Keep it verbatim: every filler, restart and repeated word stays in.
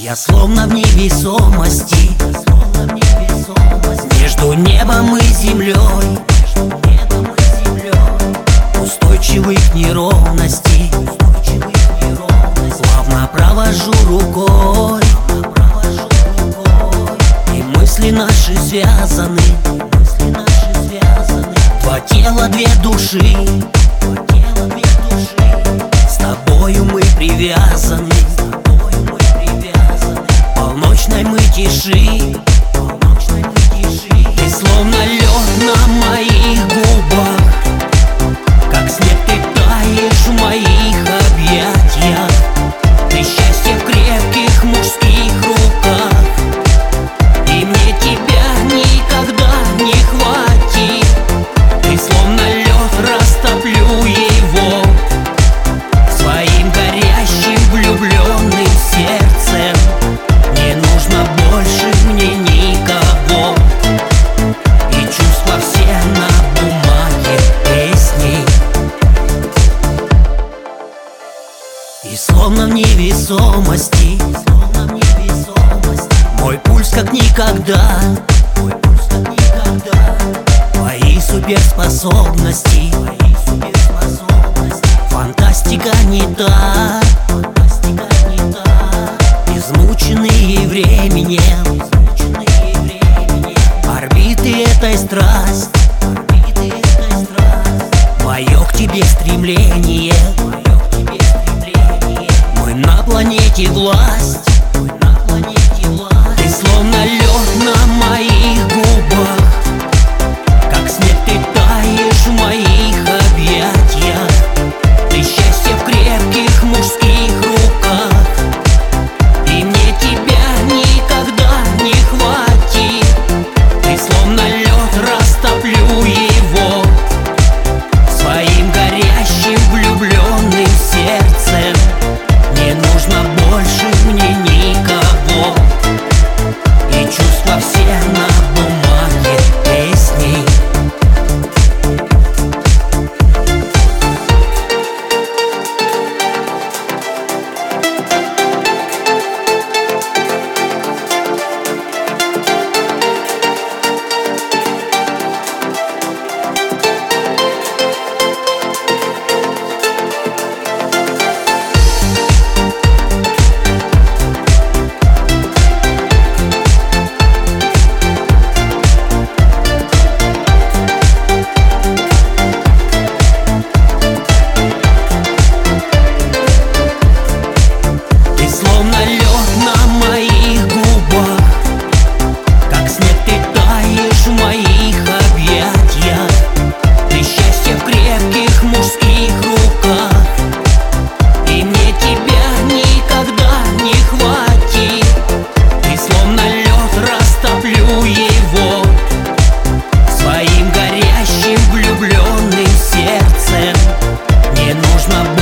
Я словно в невесомости, между небом и землей, устойчивых неровностей, плавно провожу рукой, и мысли наши связаны. Два тела, две души, с тобою мы привязаны. Полночной мы тиши, ты словно лед на моих губах, как снег ты таешь в моих объятиях. Ты счастье в крепких мужских руках, и мне тебя никогда не хватит. Ты словно лед, растоплю его своим горящим влюбленным сердцем. Не нужно больше мне никого, и чувства все на бумаге песни. И словно в невесомости, мой пульс как никогда, твои суперспособности, фантастика не та, измученные временем, орбиты этой страсть, мое к тебе стремление. Мы на планете власть, ты словно лед на моих губах, как снег ты таешь в моих объятиях. Ты счастье в крепких мужских руках, и мне тебя никогда не хватит. Ты словно лед, растоплю его своим горящим влюбленным сердцем. Не нужно больше мне никого, и чувства все на бумаге песни. Своим горящим влюбленным сердцем. Не нужно